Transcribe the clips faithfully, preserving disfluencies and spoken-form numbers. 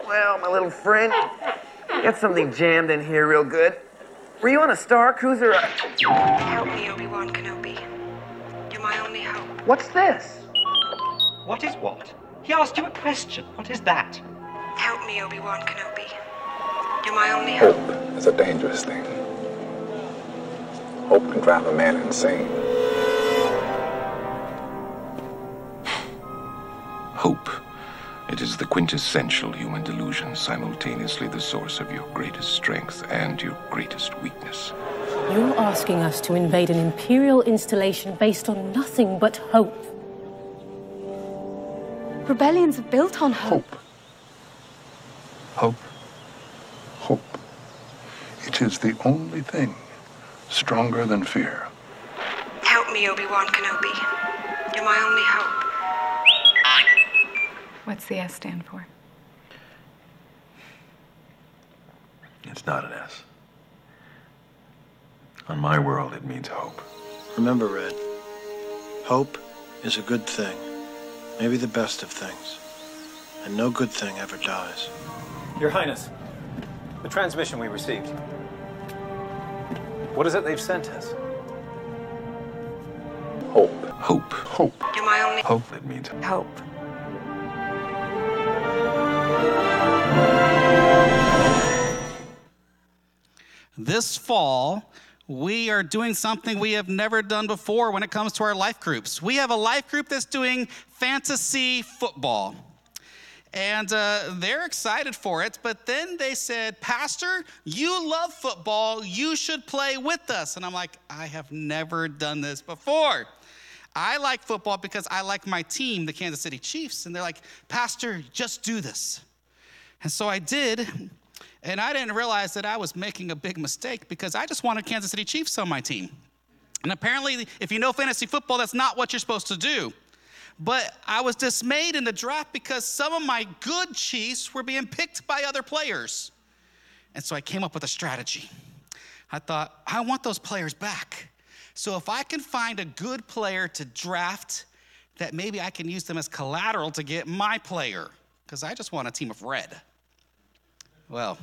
Well, my little friend, got something jammed in here real good. Were you on a Star Cruiser? Help me, Obi-Wan Kenobi. You're my only hope. What's this? What is what? He asked you a question. What is that? Help me, Obi-Wan Kenobi. You're my only hope. Hope is a dangerous thing. Hope can drive a man insane. Hope. It is the quintessential human delusion, simultaneously the source of your greatest strength and your greatest weakness. You're asking us to invade an Imperial installation based on nothing but hope. Rebellions are built on hope. Hope. Hope. Hope. It is the only thing stronger than fear. Help me, Obi-Wan Kenobi. You're my only hope. What's the S stand for? It's not an S. On my world, it means hope. Remember, Red, hope is a good thing, maybe the best of things, and no good thing ever dies. Your Highness, the transmission we received. What is it they've sent us? Hope. Hope. Hope. You're my only Hope, it means hope. This fall, we are doing something we have never done before when it comes to our life groups. We have a life group that's doing fantasy football. And uh, they're excited for it, but then they said, Pastor, you love football, you should play with us. And I'm like, I have never done this before. I like football because I like my team, the Kansas City Chiefs. And they're like, Pastor, just do this. And so I did. And I didn't realize that I was making a big mistake because I just wanted Kansas City Chiefs on my team. And apparently, if you know fantasy football, that's not what you're supposed to do. But I was dismayed in the draft because some of my good Chiefs were being picked by other players. And so I came up with a strategy. I thought, I want those players back. So if I can find a good player to draft, that maybe I can use them as collateral to get my player, because I just want a team of red. Well,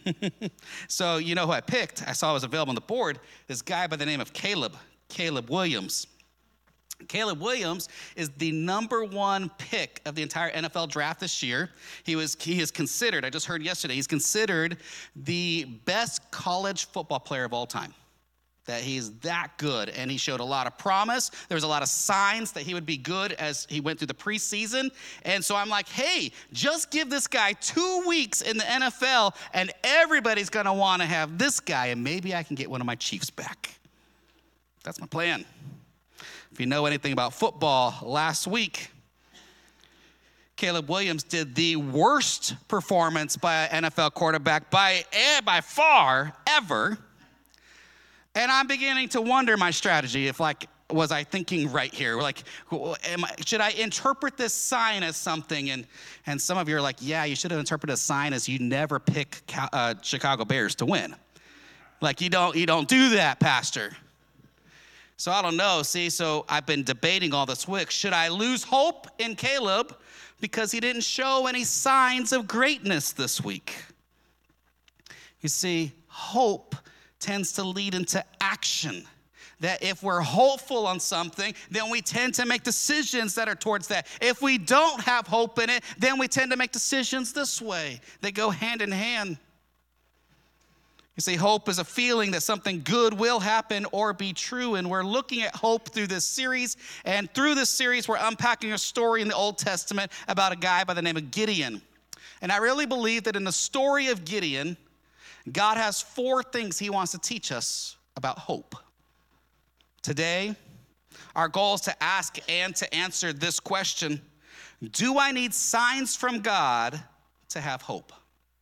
so you know who I picked? I saw was available on the board. This guy by the name of Caleb, Caleb Williams. Caleb Williams is the number one pick of the entire N F L draft this year. He was he is considered, I just heard yesterday, he's considered the best college football player of all time. That he's that good, and he showed a lot of promise. There was a lot of signs that he would be good as he went through the preseason. And so I'm like, hey, just give this guy two weeks in the N F L, and everybody's gonna wanna have this guy, and maybe I can get one of my Chiefs back. That's my plan. If you know anything about football, last week, Caleb Williams did the worst performance by an N F L quarterback by, eh, by far ever. And I'm beginning to wonder my strategy, if like, was I thinking right here? Like, am I, should I interpret this sign as something? And and some of you are like, yeah, you should have interpreted a sign as you never pick uh, Chicago Bears to win. Like, you don't, you don't do that, Pastor. So I don't know, see, so I've been debating all this week. Should I lose hope in Caleb because he didn't show any signs of greatness this week? You see, hope tends to lead into action. That if we're hopeful on something, then we tend to make decisions that are towards that. If we don't have hope in it, then we tend to make decisions this way. They go hand in hand. You see, hope is a feeling that something good will happen or be true, and we're looking at hope through this series, and through this series, we're unpacking a story in the Old Testament about a guy by the name of Gideon. And I really believe that in the story of Gideon, God has four things he wants to teach us about hope. Today, our goal is to ask and to answer this question: do I need signs from God to have hope?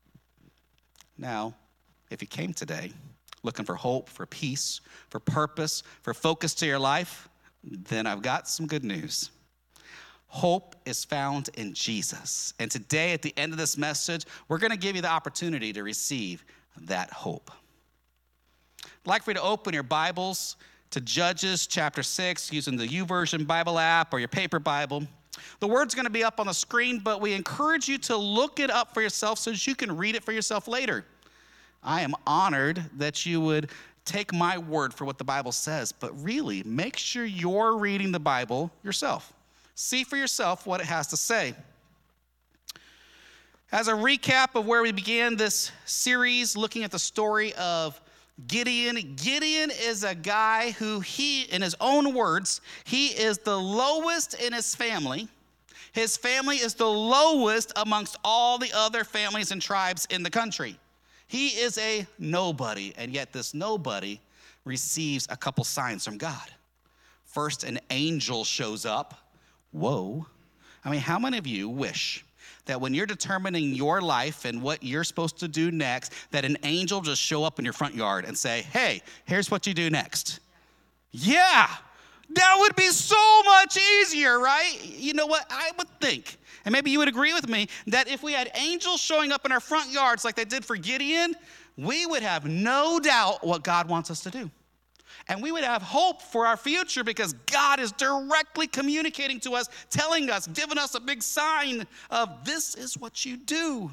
Now, if you came today looking for hope, for peace, for purpose, for focus to your life, then I've got some good news. Hope is found in Jesus. And today, at the end of this message, we're going to give you the opportunity to receive that hope. I'd like for you to open your Bibles to Judges chapter six using the YouVersion Bible app or your paper Bible. The word's going to be up on the screen, but we encourage you to look it up for yourself so that you can read it for yourself later. I am honored that you would take my word for what the Bible says, but really make sure you're reading the Bible yourself. See for yourself what it has to say. As a recap of where we began this series, looking at the story of Gideon. Gideon is a guy who he, in his own words, he is the lowest in his family. His family is the lowest amongst all the other families and tribes in the country. He is a nobody, and yet this nobody receives a couple signs from God. First, an angel shows up. Whoa. I mean, how many of you wish that when you're determining your life and what you're supposed to do next, that an angel just show up in your front yard and say, hey, here's what you do next? Yeah, that would be so much easier, right? You know what? I would think, and maybe you would agree with me, that if we had angels showing up in our front yards like they did for Gideon, we would have no doubt what God wants us to do. And we would have hope for our future because God is directly communicating to us, telling us, giving us a big sign of this is what you do.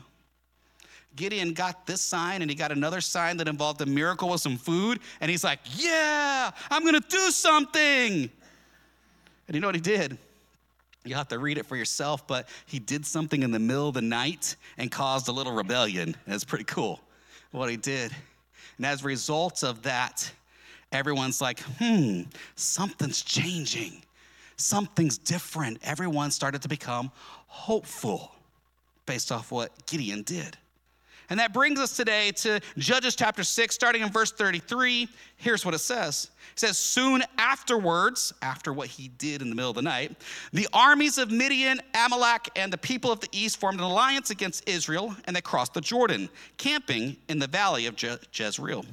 Gideon got this sign and he got another sign that involved a miracle with some food. And he's like, yeah, I'm going to do something. And you know what he did? You'll have to read it for yourself, but he did something in the middle of the night and caused a little rebellion. That's pretty cool what he did. And as a result of that, everyone's like, hmm, something's changing. Something's different. Everyone started to become hopeful based off what Gideon did. And that brings us today to Judges chapter six, starting in verse thirty-three. Here's what it says. It says, soon afterwards, after what he did in the middle of the night, the armies of Midian, Amalek, and the people of the east formed an alliance against Israel, and they crossed the Jordan, camping in the valley of Je- Jezreel.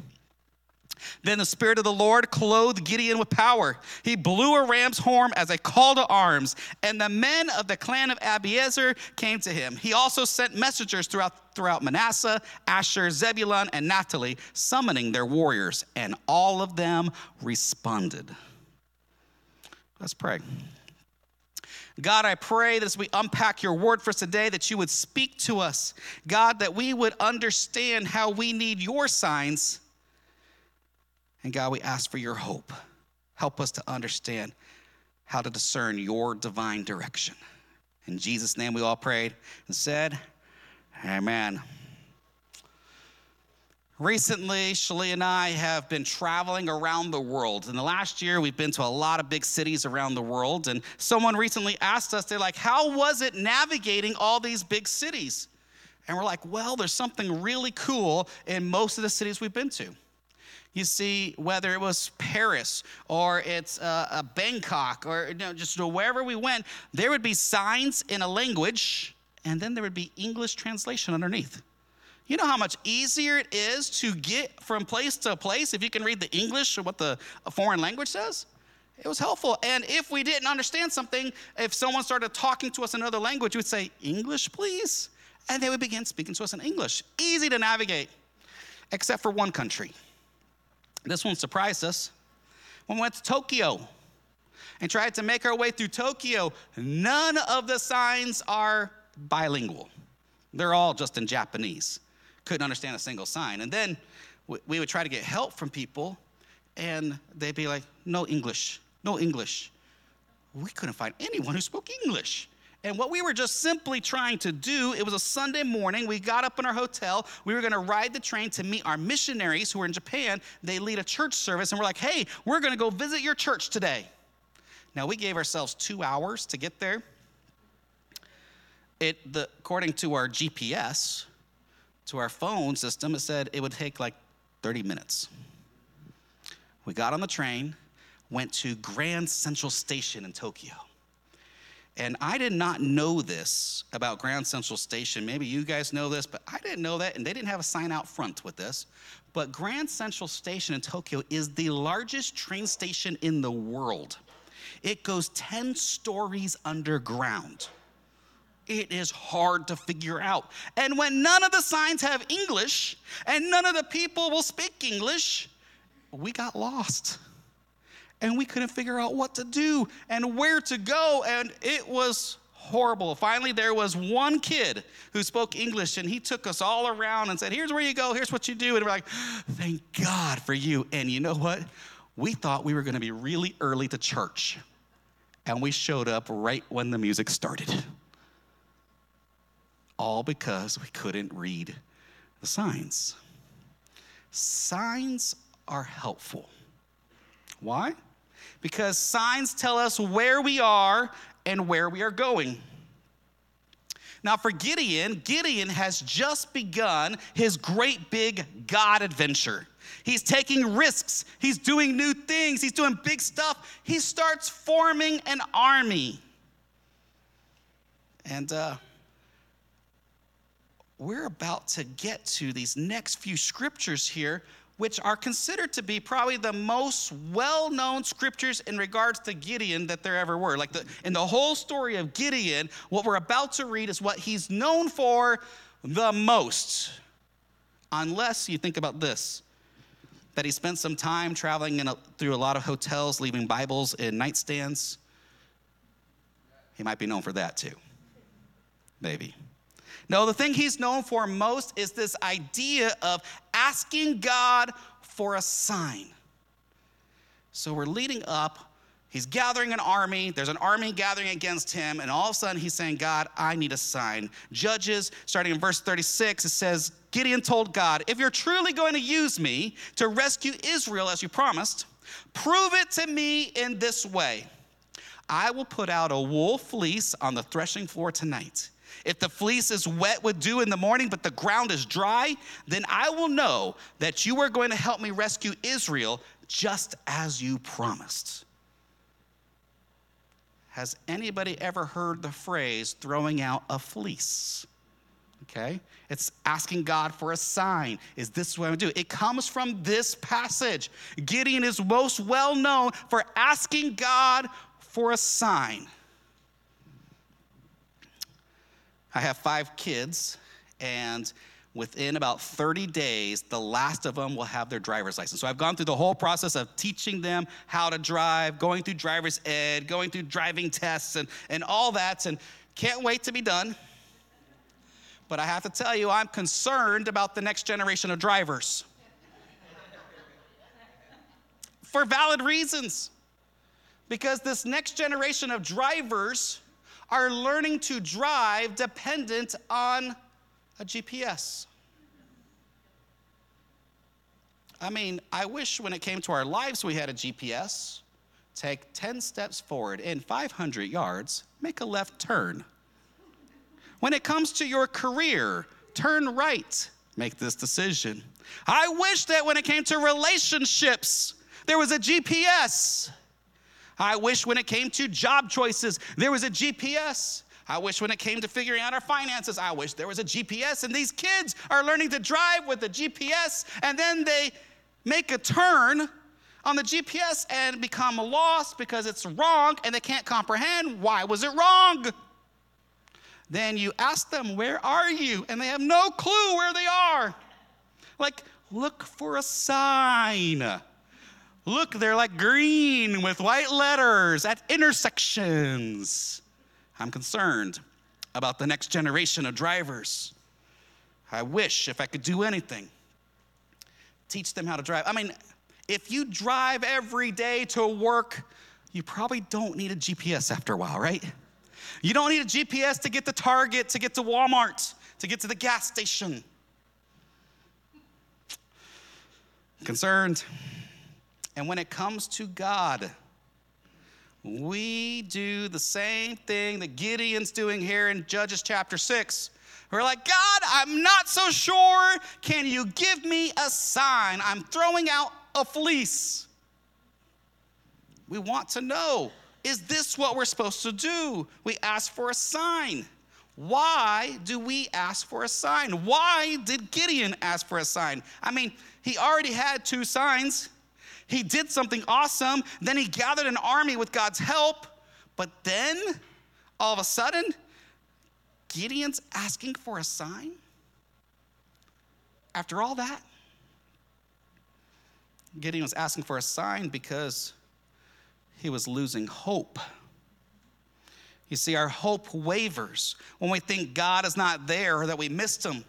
Then the Spirit of the Lord clothed Gideon with power. He blew a ram's horn as a call to arms, and the men of the clan of Abiezer came to him. He also sent messengers throughout, throughout Manasseh, Asher, Zebulun, and Naphtali, summoning their warriors, and all of them responded. Let's pray. God, I pray that as we unpack your word for us today, that you would speak to us. God, that we would understand how we need your signs. And God, we ask for your hope. Help us to understand how to discern your divine direction. In Jesus' name we all prayed and said, amen. Recently, Shalee and I have been traveling around the world. In the last year, we've been to a lot of big cities around the world. And someone recently asked us, they're like, how was it navigating all these big cities? And we're like, well, there's something really cool in most of the cities we've been to. You see, whether it was Paris or it's uh, a Bangkok or you know, just wherever we went, there would be signs in a language, and then there would be English translation underneath. You know how much easier it is to get from place to place if you can read the English or what the foreign language says? It was helpful. And if we didn't understand something, if someone started talking to us in another language, we would say, English, please. And they would begin speaking to us in English. Easy to navigate, except for one country. This one surprised us. When we went to Tokyo and tried to make our way through Tokyo, none of the signs are bilingual. They're all just in Japanese. Couldn't understand a single sign. And then we would try to get help from people, and they'd be like, no English, no English. We couldn't find anyone who spoke English. And what we were just simply trying to do, it was a Sunday morning. We got up in our hotel. We were going to ride the train to meet our missionaries who were in Japan. They lead a church service, and we're like, hey, we're going to go visit your church today. Now, we gave ourselves two hours to get there. It, the, according to our G P S, to our phone system, it said it would take like thirty minutes. We got on the train, went to Grand Central Station in Tokyo. And I did not know this about Grand Central Station. Maybe you guys know this, but I didn't know that, and they didn't have a sign out front with this. But Grand Central Station in Tokyo is the largest train station in the world. It goes ten stories underground. It is hard to figure out. And when none of the signs have English, and none of the people will speak English, we got lost. And we couldn't figure out what to do and where to go, and it was Horrible. Finally, there was one kid who spoke English, and he took us all around and said, here's where you go, here's what you do. And we're like, thank God for you. And you know what? We thought we were going to be really early to church, and we showed up right when the music started. All because we couldn't read the signs. Signs are helpful. Why? Because signs tell us where we are and where we are going. Now for Gideon, Gideon has just begun his great big God adventure. He's taking risks. He's doing new things. He's doing big stuff. He starts forming an army. And uh, we're about to get to these next few scriptures here, which are considered to be probably the most well-known scriptures in regards to Gideon that there ever were. Like the, in the whole story of Gideon, what we're about to read is what he's known for the most. Unless you think about this, that he spent some time traveling in a, through a lot of hotels, leaving Bibles in nightstands. He might be known for that too, maybe. No, the thing he's known for most is this idea of asking God for a sign. So we're leading up. He's gathering an army. There's an army gathering against him. And all of a sudden he's saying, God, I need a sign. Judges, starting in verse thirty-six, it says, Gideon told God, if you're truly going to use me to rescue Israel as you promised, prove it to me in this way. I will put out a wool fleece on the threshing floor tonight. If the fleece is wet with dew in the morning, but the ground is dry, then I will know that you are going to help me rescue Israel just as you promised. Has anybody ever heard the phrase throwing out a fleece? Okay, it's asking God for a sign. Is this what I'm gonna do? It comes from this passage. Gideon is most well known for asking God for a sign. I have five kids, and within about thirty days, the last of them will have their driver's license. So I've gone through the whole process of teaching them how to drive, going through driver's ed, going through driving tests, and, and all that, and can't wait to be done. But I have to tell you, I'm concerned about the next generation of drivers. For valid reasons. Because this next generation of drivers are learning to drive dependent on a G P S. I mean, I wish when it came to our lives we had a G P S. Take ten steps forward in five hundred yards, make a left turn. When it comes to your career, turn right, make this decision. I wish that when it came to relationships, there was a G P S. I wish when it came to job choices, there was a G P S. I wish when it came to figuring out our finances, I wish there was a G P S. And these kids are learning to drive with a G P S, and then they make a turn on the G P S and become lost because it's wrong, and they can't comprehend why was it wrong. Then you ask them, where are you? And they have no clue where they are. Like, look for a sign. Look, they're like green with white letters at intersections. I'm concerned about the next generation of drivers. I wish if I could do anything, teach them how to drive. I mean, if you drive every day to work, you probably don't need a G P S after a while, right? You don't need a G P S to get to Target, to get to Walmart, to get to the gas station. Concerned. And when it comes to God, we do the same thing that Gideon's doing here in Judges chapter six. We're like, God, I'm not so sure. Can you give me a sign? I'm throwing out a fleece. We want to know, is this what we're supposed to do? We ask for a sign. Why do we ask for a sign? Why did Gideon ask for a sign? I mean, he already had two signs. He did something awesome. Then he gathered an army with God's help. But then, all of a sudden, Gideon's asking for a sign? After all that? Gideon was asking for a sign because he was losing hope. You see, our hope wavers when we think God is not there or that we missed him.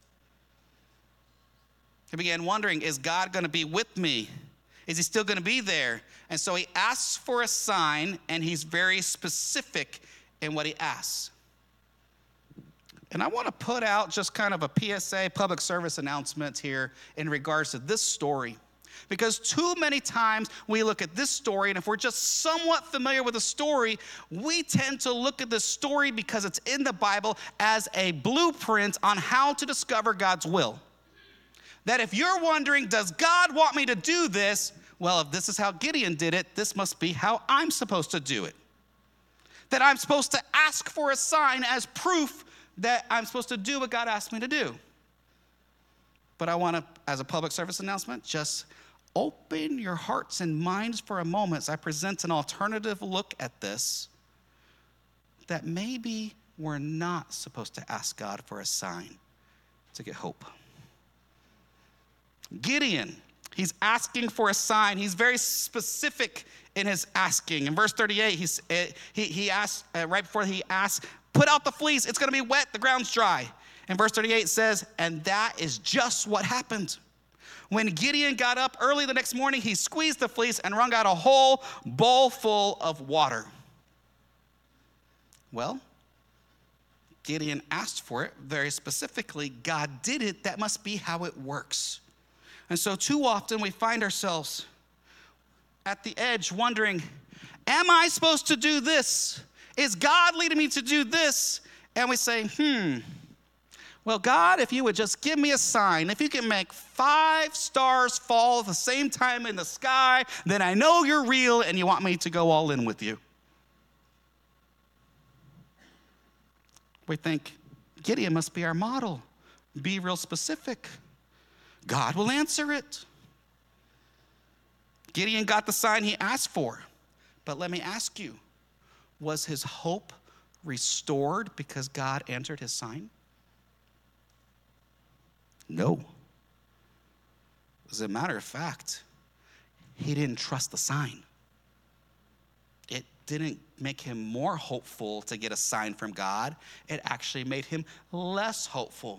He began wondering, is God going to be with me? Is he still going to be there? And so he asks for a sign, and he's very specific in what he asks. And I want to put out just kind of a P S A, public service announcement here in regards to this story. Because too many times we look at this story, and if we're just somewhat familiar with the story, we tend to look at the story because it's in the Bible as a blueprint on how to discover God's will. That if you're wondering, does God want me to do this? Well, if this is how Gideon did it, this must be how I'm supposed to do it. That I'm supposed to ask for a sign as proof that I'm supposed to do what God asked me to do. But I want to, as a public service announcement, just open your hearts and minds for a moment as I present an alternative look at this, that maybe we're not supposed to ask God for a sign to get hope. Gideon, he's asking for a sign. He's very specific in his asking. In verse thirty-eight, he's, uh, he, he asks, uh, right before he asks, put out the fleece. It's going to be wet. The ground's dry. And verse thirty-eight says, and that is just what happened. When Gideon got up early the next morning, he squeezed the fleece and wrung out a whole bowl full of water. Well, Gideon asked for it very specifically. God did it. That must be how it works. And so too often we find ourselves at the edge wondering, am I supposed to do this? Is God leading me to do this? And we say, hmm, well, God, if you would just give me a sign, if you can make five stars fall at the same time in the sky, then I know you're real and you want me to go all in with you. We think Gideon must be our model. Be real specific. God will answer it. Gideon got the sign he asked for. But let me ask you, was his hope restored because God answered his sign? No. As a matter of fact, he didn't trust the sign. It didn't make him more hopeful to get a sign from God. It actually made him less hopeful.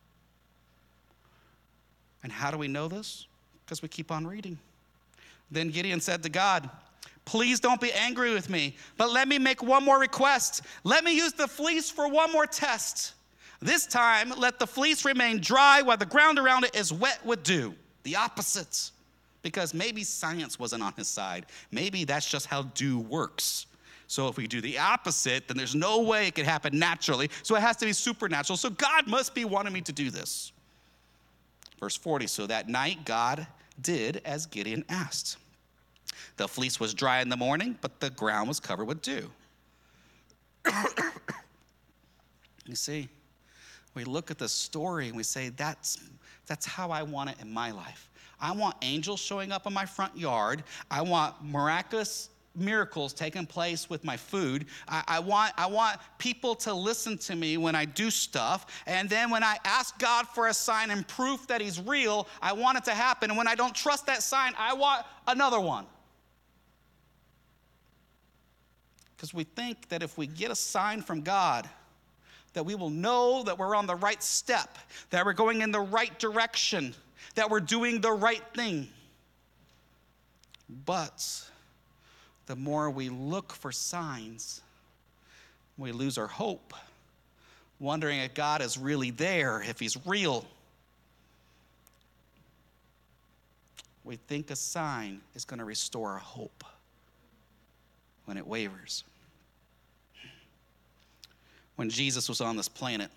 And how do we know this? Because we keep on reading. Then Gideon said to God, please don't be angry with me, but let me make one more request. Let me use the fleece for one more test. This time, let the fleece remain dry while the ground around it is wet with dew. The opposite. Because maybe science wasn't on his side. Maybe that's just how dew works. So if we do the opposite, then there's no way it could happen naturally. So it has to be supernatural. So God must be wanting me to do this. Verse forty, so that night God did as Gideon asked. The fleece was dry in the morning, but the ground was covered with dew. You see, we look at the story and we say, that's, that's how I want it in my life. I want angels showing up in my front yard. I want miraculous miracles taking place with my food. I, I want I want people to listen to me when I do stuff. And then when I ask God for a sign and proof that he's real, I want it to happen. And when I don't trust that sign, I want another one. Because we think that if we get a sign from God, that we will know that we're on the right step, that we're going in the right direction, that we're doing the right thing. But the more we look for signs, we lose our hope, wondering if God is really there, if he's real. We think a sign is going to restore our hope when it wavers. When Jesus was on this planet,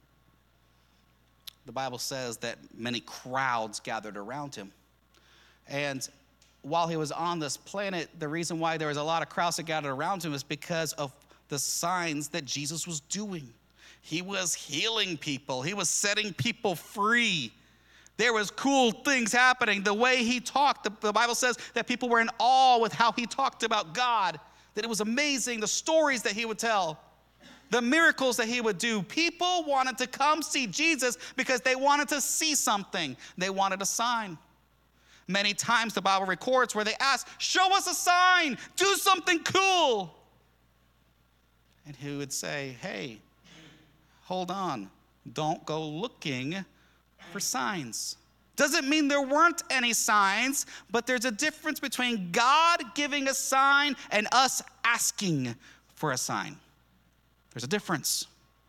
the Bible says that many crowds gathered around him. And while he was on this planet, the reason why there was a lot of crowds that gathered around him is because of the signs that Jesus was doing. He was healing people. He was setting people free. There was cool things happening. The way he talked, the, the Bible says that people were in awe with how he talked about God, that it was amazing, the stories that he would tell, the miracles that he would do. People wanted to come see Jesus because they wanted to see something. They wanted a sign. Many times the Bible records where they ask, show us a sign, do something cool. and who would say, hey, hold on, don't go looking for signs. Doesn't mean there weren't any signs, but there's a difference between God giving a sign and us asking for a sign. There's a difference.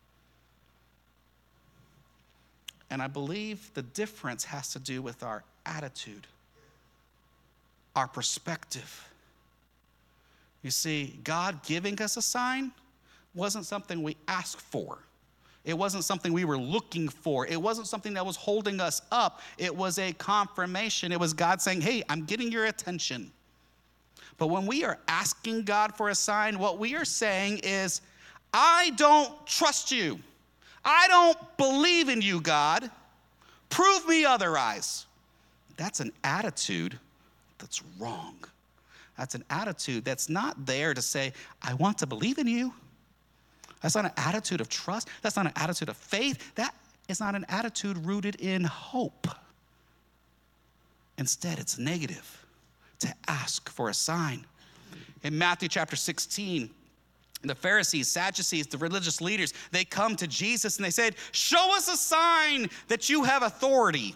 And I believe the difference has to do with our attitude, our perspective. You see, God giving us a sign wasn't something we asked for. It wasn't something we were looking for. It wasn't something that was holding us up. It was a confirmation. It was God saying, hey, I'm getting your attention. But when we are asking God for a sign, what we are saying is, I don't trust you. I don't believe in you, God. Prove me otherwise. That's an attitude that's wrong. That's an attitude that's not there to say, I want to believe in you. That's not an attitude of trust. That's not an attitude of faith. That is not an attitude rooted in hope. Instead, it's negative to ask for a sign. In Matthew chapter sixteen, the Pharisees, Sadducees, the religious leaders, they come to Jesus and they said, show us a sign that you have authority.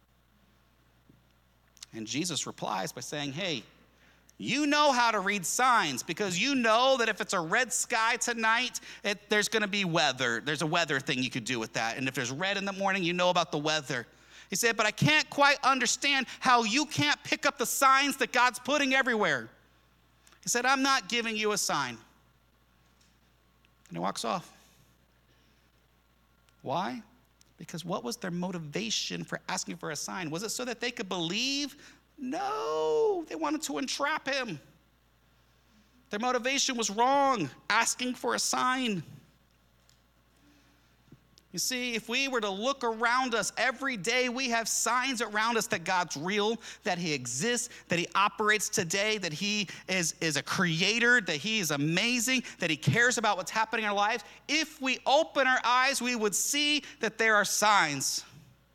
And Jesus replies by saying, hey, you know how to read signs because you know that if it's a red sky tonight, it, there's going to be weather. There's a weather thing you could do with that. And if there's red in the morning, you know about the weather. He said, but I can't quite understand how you can't pick up the signs that God's putting everywhere. He said, I'm not giving you a sign. And he walks off. Why? Because what was their motivation for asking for a sign? Was it so that they could believe? No, they wanted to entrap him. Their motivation was wrong, asking for a sign. You see, if we were to look around us every day, we have signs around us that God's real, that he exists, that he operates today, that he is, is a creator, that he is amazing, that he cares about what's happening in our lives. If we open our eyes, we would see that there are signs.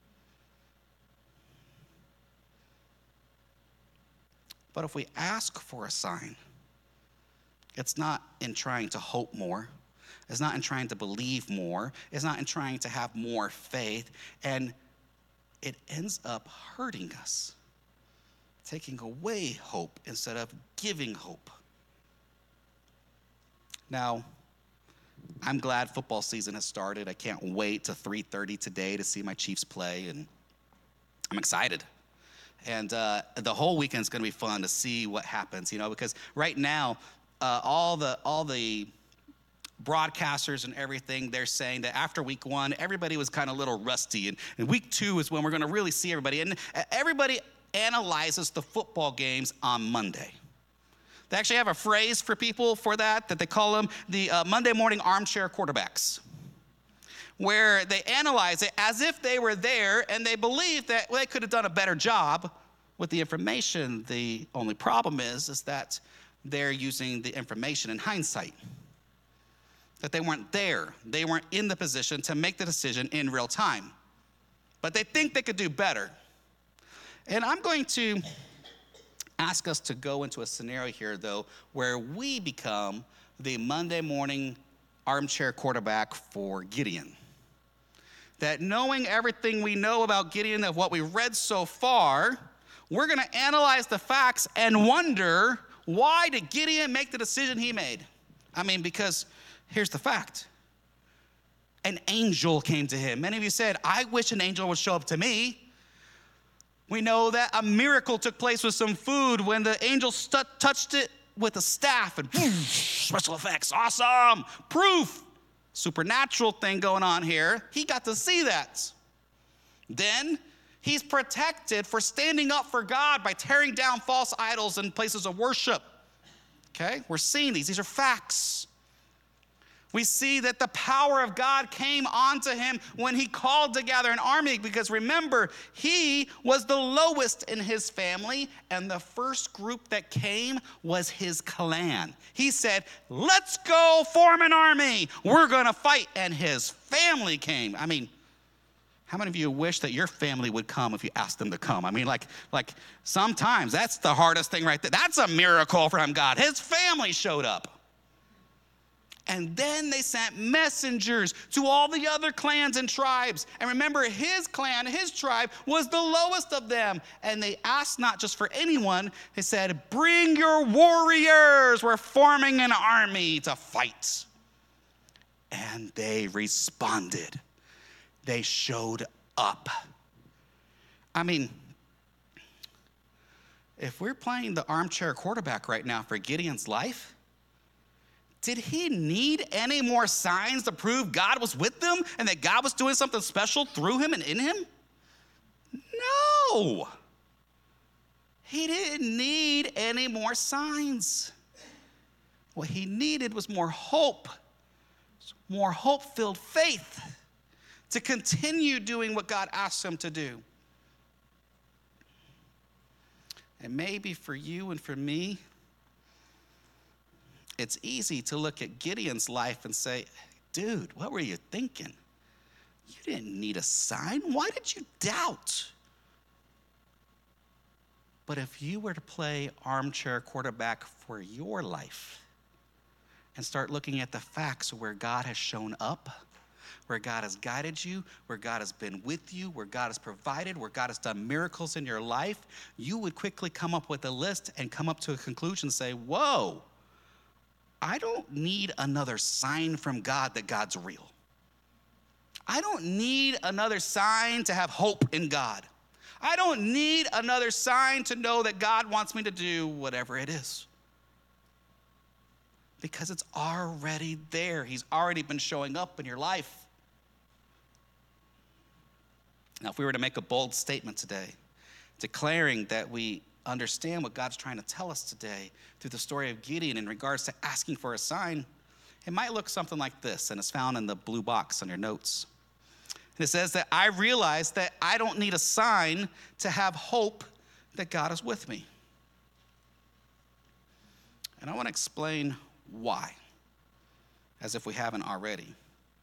But if we ask for a sign, it's not in trying to hope more. It's not in trying to believe more. It's not in trying to have more faith. And it ends up hurting us, taking away hope instead of giving hope. Now, I'm glad football season has started. I can't wait to three thirty today to see my Chiefs play, and I'm excited. And uh, the whole weekend's going to be fun to see what happens, you know, because right now, uh, all the all the broadcasters and everything, they're saying that after week one, everybody was kind of a little rusty, and, and week two is when we're going to really see everybody. And everybody analyzes the football games on Monday. They actually have a phrase for people for that, that they call them the uh, Monday morning armchair quarterbacks, where they analyze it as if they were there and they believe that well, they could have done a better job with the information. The only problem is, is that they're using the information in hindsight, that they weren't there. They weren't in the position to make the decision in real time. But they think they could do better. And I'm going to ask us to go into a scenario here, though, where we become the Monday morning armchair quarterback for Gideon. That knowing everything we know about Gideon, of what we read so far, we're going to analyze the facts and wonder, why did Gideon make the decision he made? I mean, because here's the fact. An angel came to him. Many of you said, I wish an angel would show up to me. We know that a miracle took place with some food when the angel stu- touched it with a staff and special effects, awesome, proof, supernatural thing going on here. He got to see that. Then he's protected for standing up for God by tearing down false idols and places of worship. Okay, we're seeing these. These are facts. We see that the power of God came onto him when he called together an army, because remember, he was the lowest in his family, and the first group that came was his clan. He said, let's go form an army. We're going to fight. And his family came. I mean, how many of you wish that your family would come if you asked them to come? I mean, like, like sometimes that's the hardest thing right there. That's a miracle from God. His family showed up. And then they sent messengers to all the other clans and tribes. And remember, his clan, his tribe, was the lowest of them. And they asked not just for anyone, they said, bring your warriors. We're forming an army to fight. And they responded. They showed up. I mean, if we're playing the armchair quarterback right now for Gideon's life, did he need any more signs to prove God was with them and that God was doing something special through him and in him? No. He didn't need any more signs. What he needed was more hope, more hope-filled faith to continue doing what God asked him to do. And maybe for you and for me, it's easy to look at Gideon's life and say, dude, what were you thinking? You didn't need a sign. Why did you doubt? But if you were to play armchair quarterback for your life and start looking at the facts of where God has shown up, where God has guided you, where God has been with you, where God has provided, where God has done miracles in your life, you would quickly come up with a list and come up to a conclusion and say, whoa, I don't need another sign from God that God's real. I don't need another sign to have hope in God. I don't need another sign to know that God wants me to do whatever it is. Because it's already there. He's already been showing up in your life. Now, if we were to make a bold statement today, declaring that we understand what God's trying to tell us today through the story of Gideon in regards to asking for a sign, it might look something like this, and it's found in the blue box on your notes. And it says that I realize that I don't need a sign to have hope that God is with me. And I want to explain why, as if we haven't already.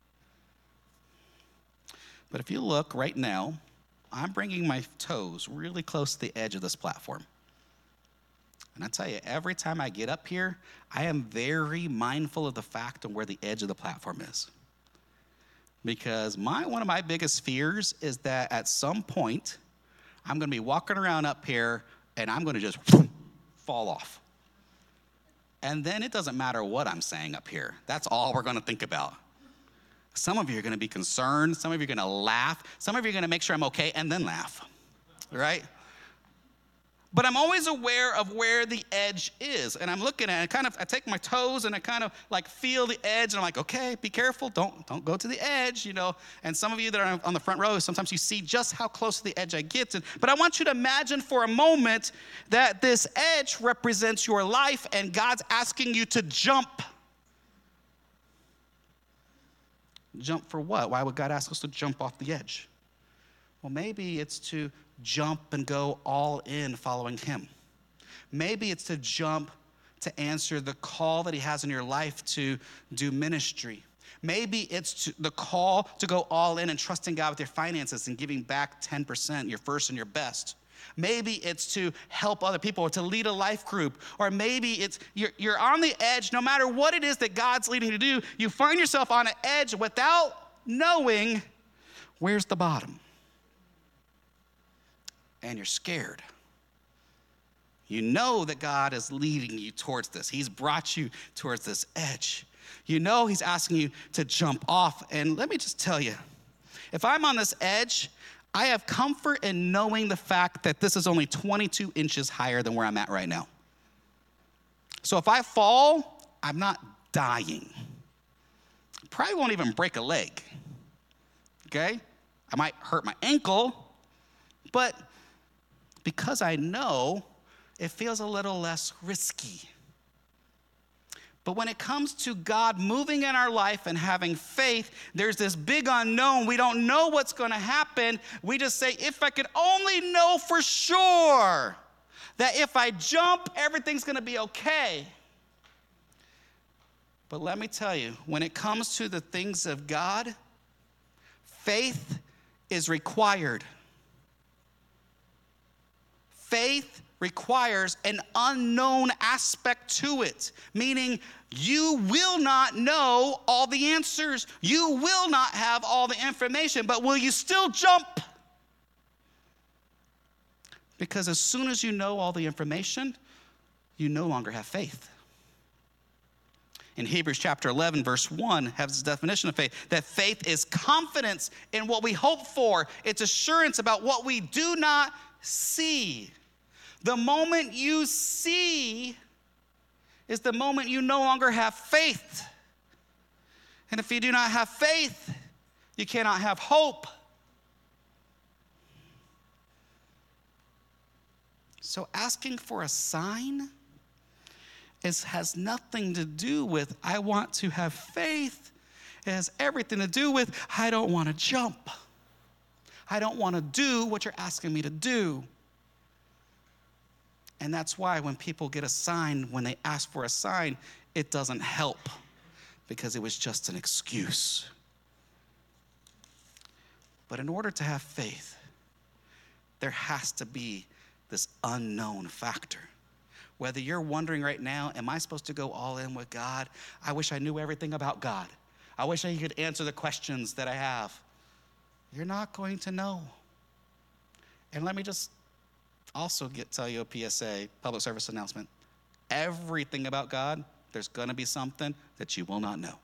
But if you look right now, I'm bringing my toes really close to the edge of this platform. And I tell you, every time I get up here, I am very mindful of the fact of where the edge of the platform is. Because my one of my biggest fears is that at some point, I'm going to be walking around up here and I'm going to just fall off. And then it doesn't matter what I'm saying up here. That's all we're going to think about. Some of you are going to be concerned. Some of you are going to laugh. Some of you are going to make sure I'm okay and then laugh, right? But I'm always aware of where the edge is. And I'm looking at it, I kind of, I take my toes and I kind of like feel the edge. And I'm like, okay, be careful. Don't, don't go to the edge, you know. And some of you that are on the front row, sometimes you see just how close to the edge I get. To. But I want you to imagine for a moment that this edge represents your life and God's asking you to jump. Jump for what? Why would God ask us to jump off the edge? Well, maybe it's to jump and go all in following him. Maybe it's to jump to answer the call that he has in your life to do ministry. Maybe it's to the call to go all in and trusting God with your finances and giving back ten percent, your first and your best. Maybe it's to help other people or to lead a life group. Or maybe it's you're, you're on the edge. No matter what it is that God's leading you to do, you find yourself on an edge without knowing where's the bottom. And you're scared. You know that God is leading you towards this. He's brought you towards this edge. You know he's asking you to jump off. And let me just tell you, if I'm on this edge, I have comfort in knowing the fact that this is only twenty-two inches higher than where I'm at right now. So if I fall, I'm not dying. Probably won't even break a leg, okay? I might hurt my ankle, but because I know, it feels a little less risky. But when it comes to God moving in our life and having faith, there's this big unknown. We don't know what's going to happen. We just say, if I could only know for sure that if I jump, everything's going to be okay. But let me tell you, when it comes to the things of God, faith is required. Faith requires an unknown aspect to it, meaning you will not know all the answers. You will not have all the information, but will you still jump? Because as soon as you know all the information, you no longer have faith. In Hebrews chapter eleven, verse one, has this definition of faith, that faith is confidence in what we hope for. It's assurance about what we do not see. The moment you see is the moment you no longer have faith. And if you do not have faith, you cannot have hope. So asking for a sign is, has nothing to do with, I want to have faith. It has everything to do with, I don't want to jump. I don't want to do what you're asking me to do. And that's why when people get a sign, when they ask for a sign, it doesn't help because it was just an excuse. But in order to have faith, there has to be this unknown factor. Whether you're wondering right now, am I supposed to go all in with God? I wish I knew everything about God. I wish I could answer the questions that I have. You're not going to know. And let me just also get, tell you a P S A, public service announcement. Everything about God, there's going to be something that you will not know.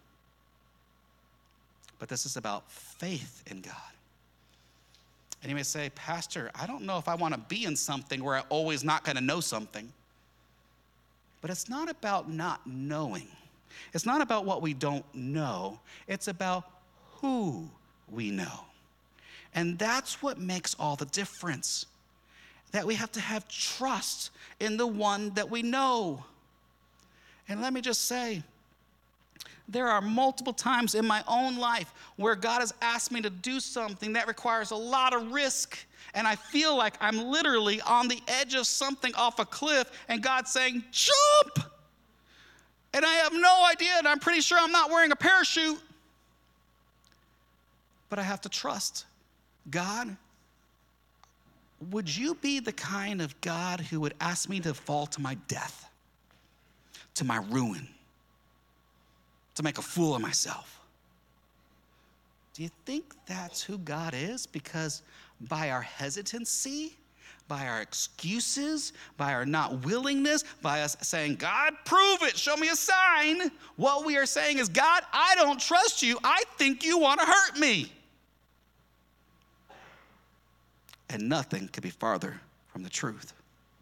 But this is about faith in God. And you may say, Pastor, I don't know if I want to be in something where I'm always not going to know something. But it's not about not knowing. It's not about what we don't know. It's about who we know. And that's what makes all the difference. That we have to have trust in the one that we know. And let me just say, there are multiple times in my own life where God has asked me to do something that requires a lot of risk. And I feel like I'm literally on the edge of something off a cliff, and God's saying, jump! And I have no idea, and I'm pretty sure I'm not wearing a parachute. But I have to trust. God, would you be the kind of God who would ask me to fall to my death, to my ruin, to make a fool of myself? Do you think that's who God is? Because by our hesitancy, by our excuses, by our not willingness, by us saying, God, prove it, show me a sign, what we are saying is, God, I don't trust you. I think you want to hurt me. And nothing could be farther from the truth.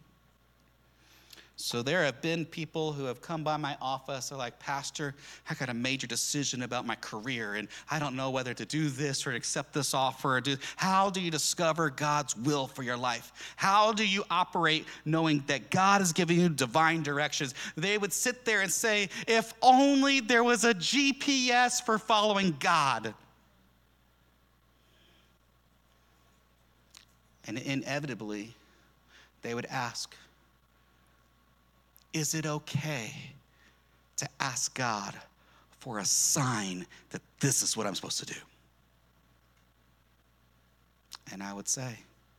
So there have been people who have come by my office. They're like, Pastor, I got a major decision about my career, and I don't know whether to do this or accept this offer. Or do, how do you discover God's will for your life? How do you operate knowing that God is giving you divine directions? They would sit there and say, if only there was a G P S for following God. And inevitably, they would ask, is it okay to ask God for a sign that this is what I'm supposed to do? And I would say,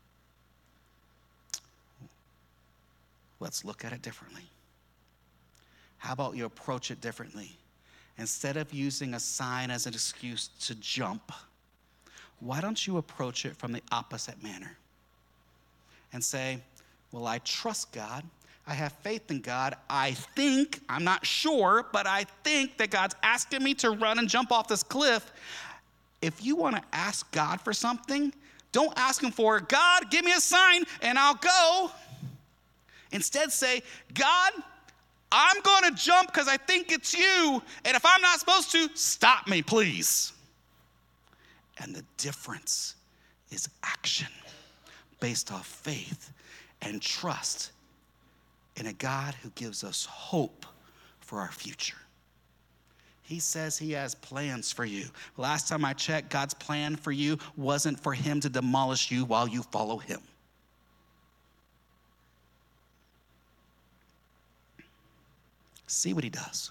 let's look at it differently. How about you approach it differently? Instead of using a sign as an excuse to jump, why don't you approach it from the opposite manner? And say, well, I trust God. I have faith in God. I think, I'm not sure, but I think that God's asking me to run and jump off this cliff. If you want to ask God for something, don't ask him for, God, give me a sign and I'll go. Instead say, God, I'm going to jump because I think it's you. And if I'm not supposed to, stop me, please. And the difference is action based off faith and trust in a God who gives us hope for our future. He says he has plans for you. Last time I checked, God's plan for you wasn't for him to demolish you while you follow him. See what he does.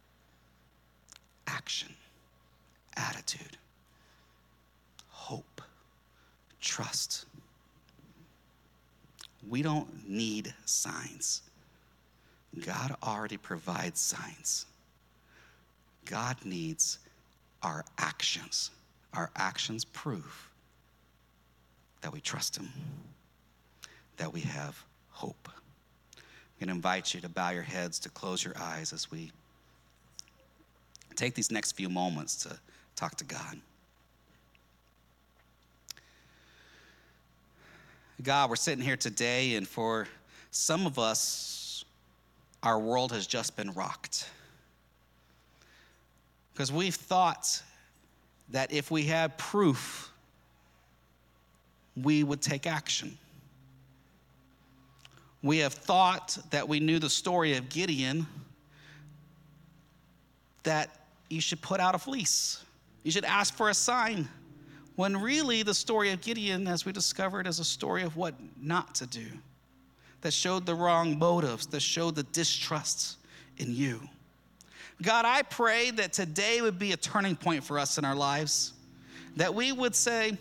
Action, attitude, hope, trust. We don't need signs. God already provides signs. God needs our actions. Our actions prove that we trust him, that we have hope. I'm going to invite you to bow your heads, to close your eyes as we take these next few moments to talk to God. God, we're sitting here today, and for some of us, our world has just been rocked. Because we've thought that if we had proof, we would take action. We have thought that we knew the story of Gideon, that you should put out a fleece. You should ask for a sign. When really the story of Gideon, as we discovered, is a story of what not to do, that showed the wrong motives, that showed the distrust in you. God, I pray that today would be a turning point for us in our lives, that we would say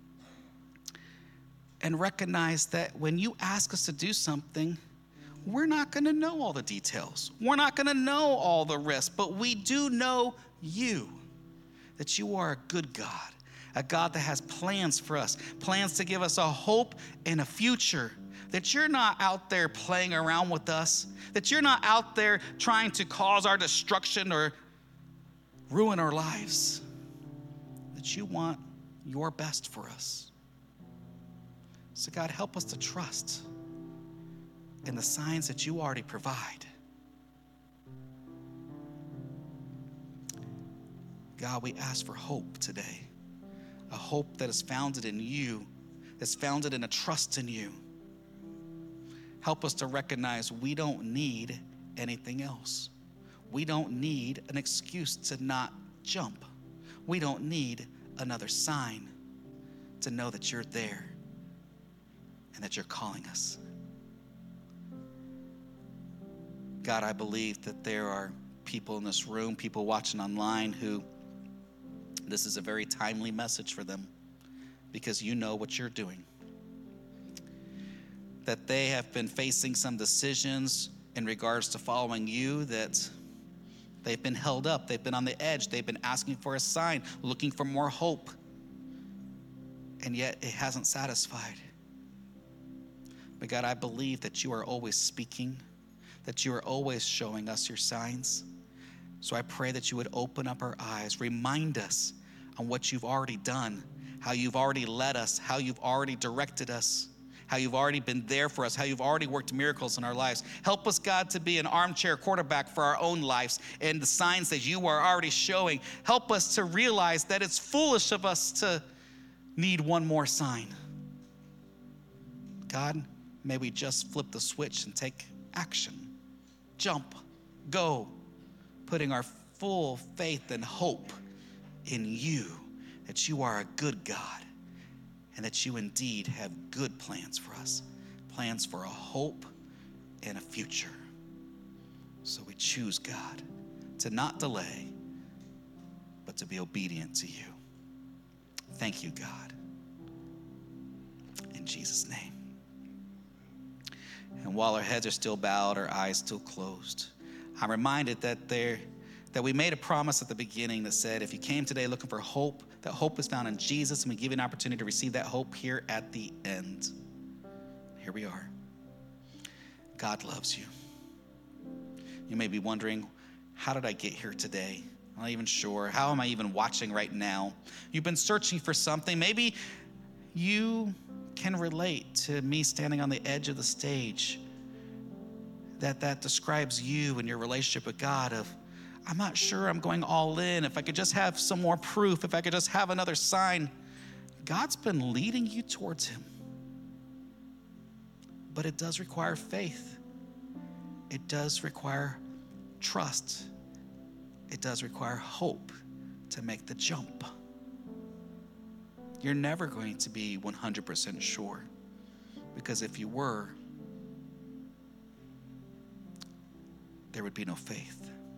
and recognize that when you ask us to do something, we're not going to know all the details. We're not going to know all the risks, but we do know you, that you are a good God, a God that has plans for us, plans to give us a hope and a future, that you're not out there playing around with us, that you're not out there trying to cause our destruction or ruin our lives, that you want your best for us. So God, help us to trust in the signs that you already provide. God, we ask for hope today, a hope that is founded in you, that's founded in a trust in you. Help us to recognize we don't need anything else. We don't need an excuse to not jump. We don't need another sign to know that you're there and that you're calling us. God, I believe that there are people in this room, people watching online, who this is a very timely message for them because you know what you're doing. That they have been facing some decisions in regards to following you, that they've been held up, they've been on the edge, they've been asking for a sign, looking for more hope, and yet it hasn't satisfied. But God, I believe that you are always speaking, that you are always showing us your signs. So I pray that you would open up our eyes, remind us on what you've already done, how you've already led us, how you've already directed us, how you've already been there for us, how you've already worked miracles in our lives. Help us, God, to be an armchair quarterback for our own lives and the signs that you are already showing. Help us to realize that it's foolish of us to need one more sign. God, may we just flip the switch and take action. Jump, go, putting our full faith and hope in you, that you are a good God, and that you indeed have good plans for us, plans for a hope and a future. So we choose, God, to not delay, but to be obedient to you. Thank you, God. In Jesus' name. And while our heads are still bowed, our eyes still closed, I'm reminded that there that we made a promise at the beginning that said, if you came today looking for hope, that hope is found in Jesus, and we give you an opportunity to receive that hope here at the end. Here we are. God loves you. You may be wondering, how did I get here today? I'm not even sure. How am I even watching right now? You've been searching for something. Maybe you can relate to me standing on the edge of the stage, that that describes you and your relationship with God of, I'm not sure I'm going all in. If I could just have some more proof, if I could just have another sign. God's been leading you towards him. But it does require faith. It does require trust. It does require hope to make the jump. You're never going to be one hundred percent sure, because if you were, there would be no faith.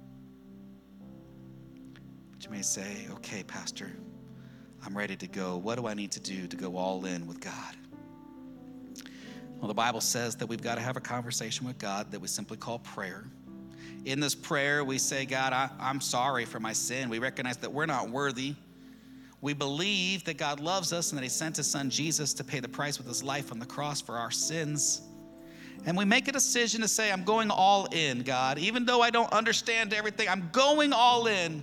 But you may say, okay, Pastor, I'm ready to go. What do I need to do to go all in with God? Well, the Bible says that we've got to have a conversation with God that we simply call prayer. In this prayer, we say, God, I, I'm sorry for my sin. We recognize that we're not worthy. We believe that God loves us and that he sent his son Jesus to pay the price with his life on the cross for our sins. And we make a decision to say, I'm going all in, God. Even though I don't understand everything, I'm going all in.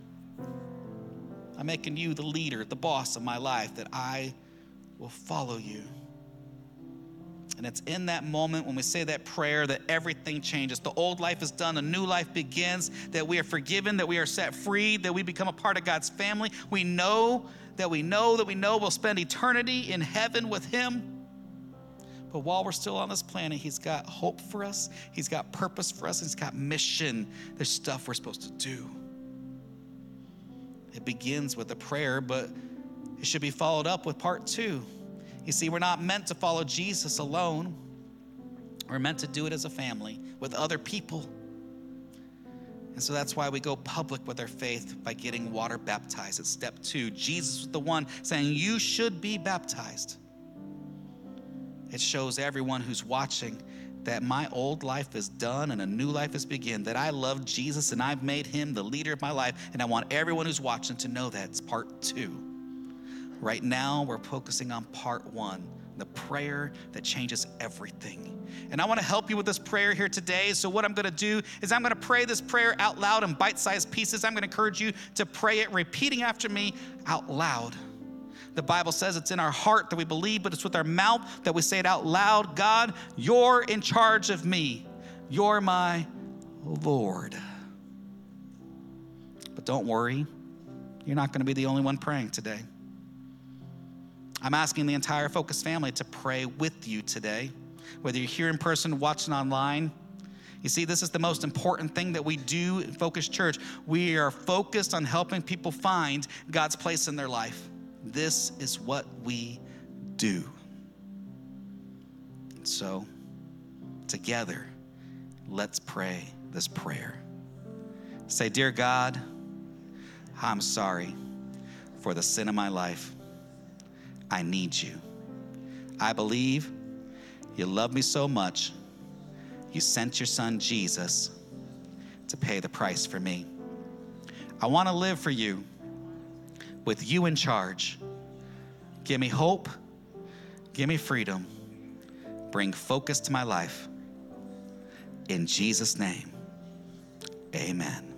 I'm making you the leader, the boss of my life, that I will follow you. And it's in that moment when we say that prayer that everything changes. The old life is done, the new life begins, that we are forgiven, that we are set free, that we become a part of God's family. We know that we know that we know we'll spend eternity in heaven with him. But while we're still on this planet, he's got hope for us. He's got purpose for us. He's got mission. There's stuff we're supposed to do. It begins with a prayer, but it should be followed up with part two. You see, we're not meant to follow Jesus alone. We're meant to do it as a family with other people. And so that's why we go public with our faith by getting water baptized. It's step two. Jesus was the one saying, you should be baptized. It shows everyone who's watching that my old life is done and a new life has begun, that I love Jesus and I've made him the leader of my life. And I want everyone who's watching to know that. It's part two. Right now, we're focusing on part one, the prayer that changes everything. And I want to help you with this prayer here today. So what I'm going to do is I'm going to pray this prayer out loud in bite-sized pieces. I'm going to encourage you to pray it, repeating after me out loud. The Bible says it's in our heart that we believe, but it's with our mouth that we say it out loud. God, you're in charge of me. You're my Lord. But don't worry, you're not going to be the only one praying today. I'm asking the entire Focus family to pray with you today, whether you're here in person, watching online. You see, this is the most important thing that we do in Focus Church. We are focused on helping people find God's place in their life. This is what we do. So, together, let's pray this prayer. Say, dear God, I'm sorry for the sin of my life. I need you. I believe you love me so much, you sent your son Jesus to pay the price for me. I want to live for you with you in charge. Give me hope, give me freedom, bring focus to my life. In Jesus' name, amen.